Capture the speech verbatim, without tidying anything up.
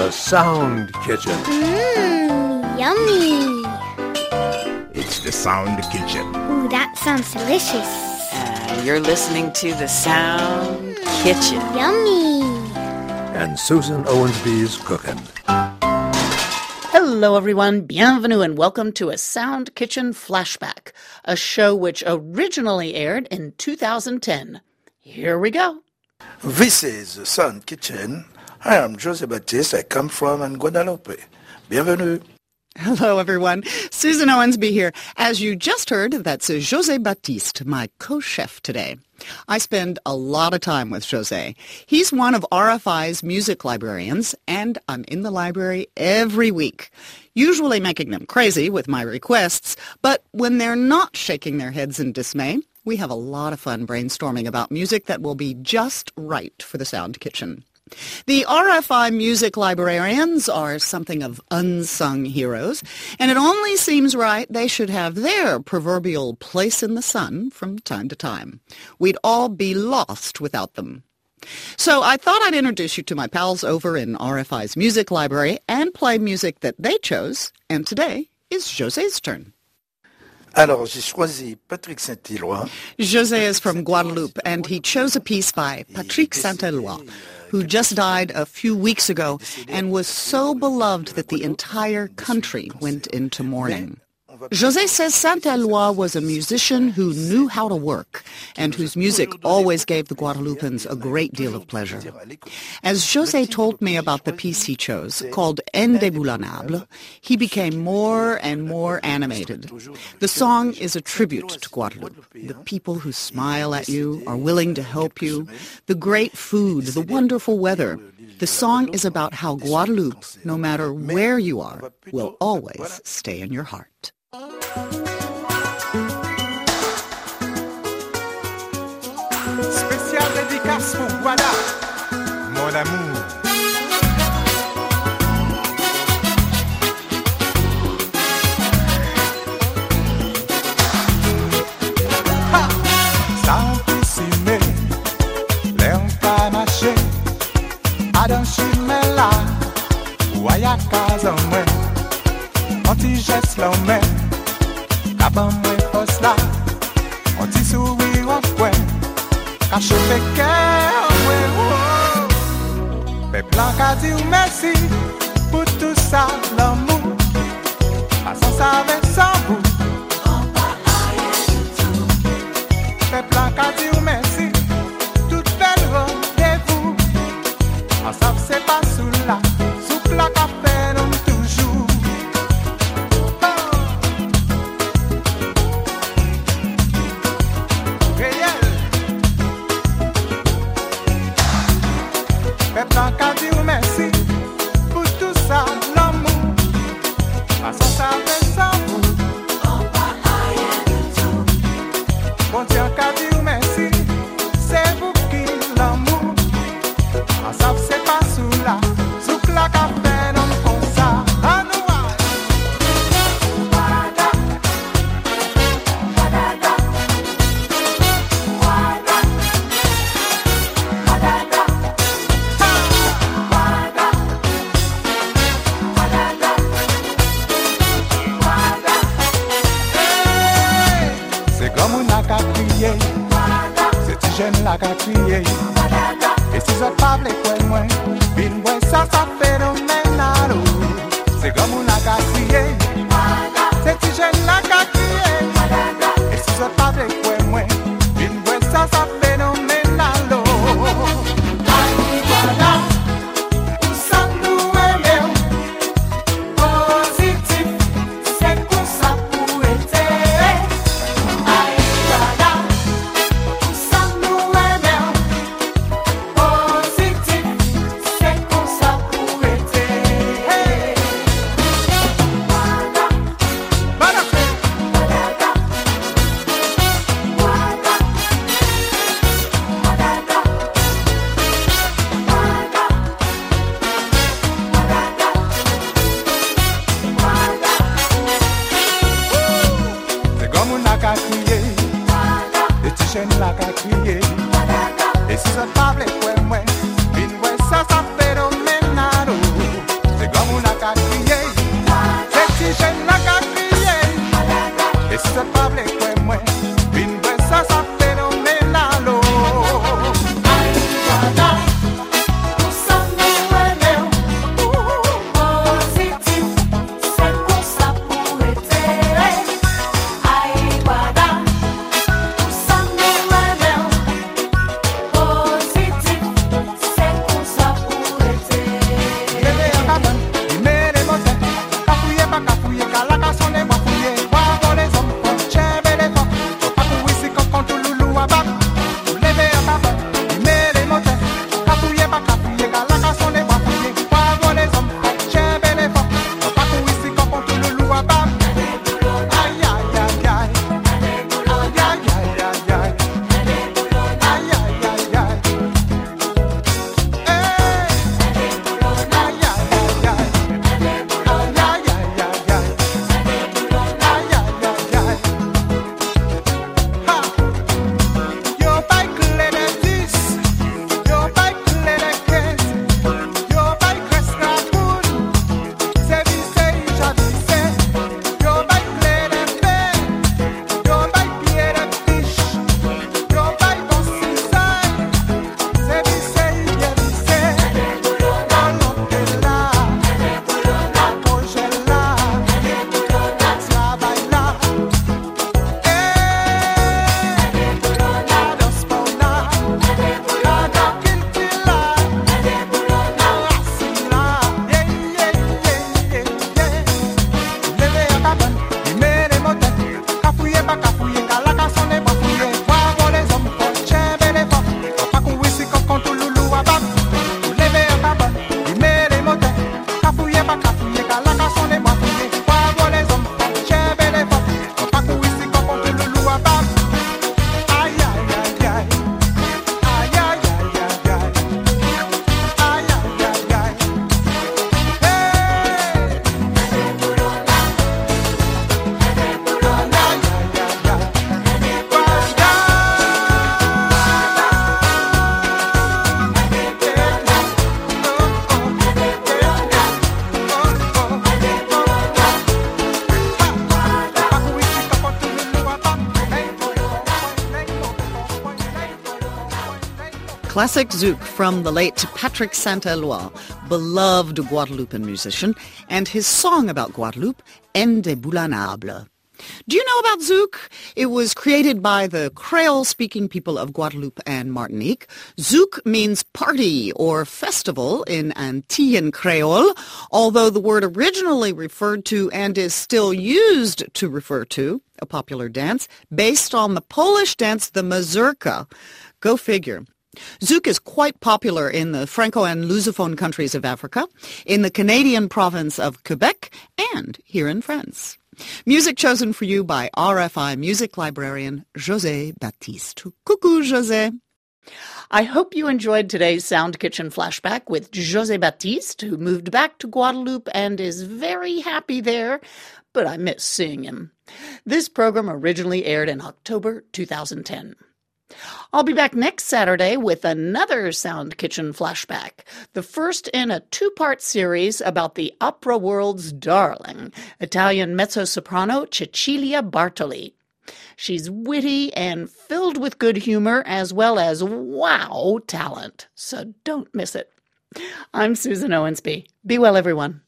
The Sound Kitchen. Mmm, yummy. It's The Sound Kitchen. Ooh, that sounds delicious. Uh, you're listening to The Sound Kitchen. Yummy. And Susan Owensby's cooking. Hello, everyone. Bienvenue and welcome to a Sound Kitchen Flashback, a show which originally aired in two thousand ten. Here we go. This is the Sound Kitchen. I am José Baptiste. I come from Guadeloupe. Bienvenue. Hello, everyone. Susan Owensby here. As you just heard, that's José Baptiste, my co-chef today. I spend a lot of time with José. He's one of R F I's music librarians, and I'm in the library every week, usually making them crazy with my requests, but when they're not shaking their heads in dismay, we have a lot of fun brainstorming about music that will be just right for the Sound Kitchen. The R F I music librarians are something of unsung heroes, and it only seems right they should have their proverbial place in the sun from time to time. We'd all be lost without them. So I thought I'd introduce you to my pals over in R F I's music library and play music that they chose, and today is José's turn. Alors, j'ai choisi Patrick Saint-Éloi. José is from Guadeloupe, and he chose a piece by Patrick Saint-Éloi, who just died a few weeks ago and was so beloved that the entire country went into mourning. José says Saint-Éloi was a musician who knew how to work and whose music always gave the Guadeloupans a great deal of pleasure. As José told me about the piece he chose, called Indéboulonnable, he became more and more animated. The song is a tribute to Guadeloupe, the people who smile at you, are willing to help you, the great food, the wonderful weather. The song is about how Guadeloupe, no matter where you are, will always stay in your heart. Spécial dédicace pour Guada, mon amour. Ha! Sans piscine, l'air pas marché, Adam Chimela, ou à ya casa moi, anti-geste l'homme. Kaban mwen fos la, on ti souri wap kwen, kache fe kè mwen wou. Pe plan ka di ou mersi, pou tout sa l'amou, pasan sa vek san bou. On pa aye du tout. Pe plan ka di ou mersi, tout bel rendez-vous, ansap se pa sou la, sou pla ka fe nou toujou. Pepla ka di ou mersi, pou tout sa l'amour, pasan sa ve san vous. On pa aye du tout. Bon Dieu ka di ou mersi, c'est vous qui l'amour, ansap se pa sou la, souk la ka fe non kon sa, anouwa. Wada, wadada, wada, wadada. C'est comme on a qu'à crier, c'est ti jeune là qu'à crier. Et si ça pas les poils moins, bin boy ça ça phénoménal. C'est comme on a qu'à crier, c'est ti jeune là qu'à crier. Et si ça pas les poils moins, bin boy ça ça phénoménal. Aïe voilà, où ça nous aime, positif, c'est comme ça pour être. Et si ça parle, ouais, ouais, bin ouais, ça, ça phénoménal. Classic Zouk from the late Patrick Saint-Éloi, beloved Guadeloupean musician, and his song about Guadeloupe, Indéboulonnable. Do you know about Zouk? It was created by the Creole-speaking people of Guadeloupe and Martinique. Zouk means party or festival in Antillean Creole, although the word originally referred to and is still used to refer to a popular dance based on the Polish dance, the mazurka. Go figure. Zouk is quite popular in the Franco and Lusophone countries of Africa, in the Canadian province of Quebec, and here in France. Music chosen for you by R F I music librarian José Baptiste. Coucou, José. I hope you enjoyed today's Sound Kitchen Flashback with José Baptiste, who moved back to Guadeloupe and is very happy there, but I miss seeing him. This program originally aired in October two thousand ten. I'll be back next Saturday with another Sound Kitchen Flashback, the first in a two-part series about the opera world's darling, Italian mezzo-soprano Cecilia Bartoli. She's witty and filled with good humor as well as wow talent, so don't miss it. I'm Susan Owensby. Be well, everyone.